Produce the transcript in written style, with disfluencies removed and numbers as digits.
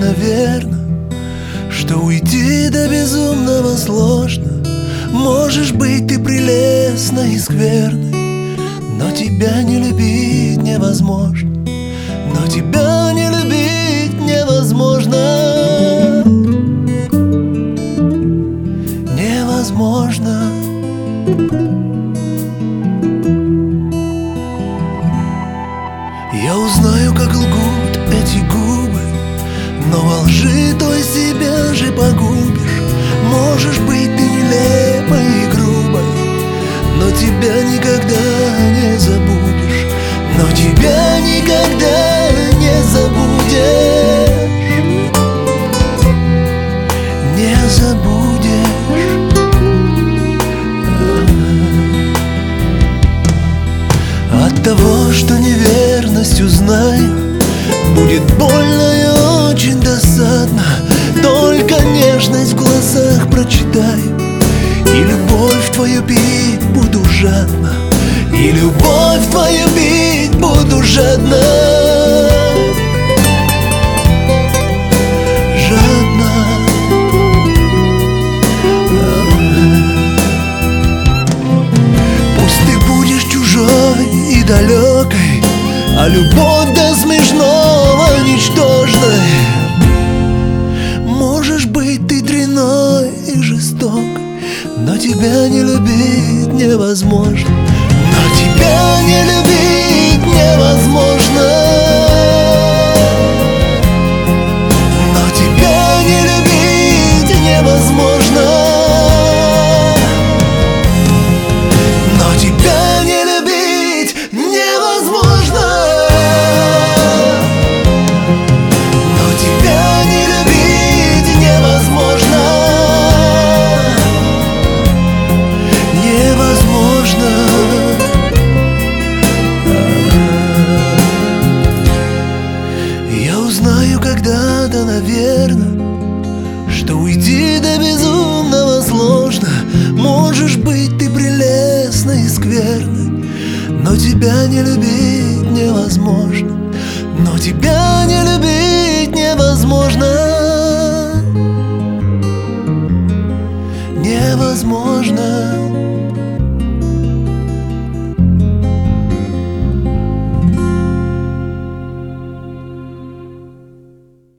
наверно, что уйти до безумного сложно. Можешь быть ты прелестной и скверной, но тебя не любить невозможно. Но тебя не любить невозможно. Невозможно. Я узнаю, как лгут эти губы, но во лжи той себя же погубишь. Можешь быть ты нелепой и грубой, но тебя никогда не забудешь. Но тебя никогда не забудешь. Не забудешь. От того, что неверность узнаю, будет больно и очень досадно. Только нежность в глазах прочитаю, и любовь твою пить буду жадно. И любовь твою пить буду жадно. Жадно. Пусть ты будешь чужой и далекой, а любовь до смешного ничтожной. Можешь быть ты дрянной и жестокой, но тебя не любить невозможно. Но тебя не любить невозможно. Но тебя не любить невозможно. Но тебя не любить невозможно. Но тебя не любить невозможно. Невозможно. Я узнаю когда-то, наверно, что уйти до безумного сложно. Можешь быть ты прелестной и скверной, но тебя не любить невозможно. Но тебя не любить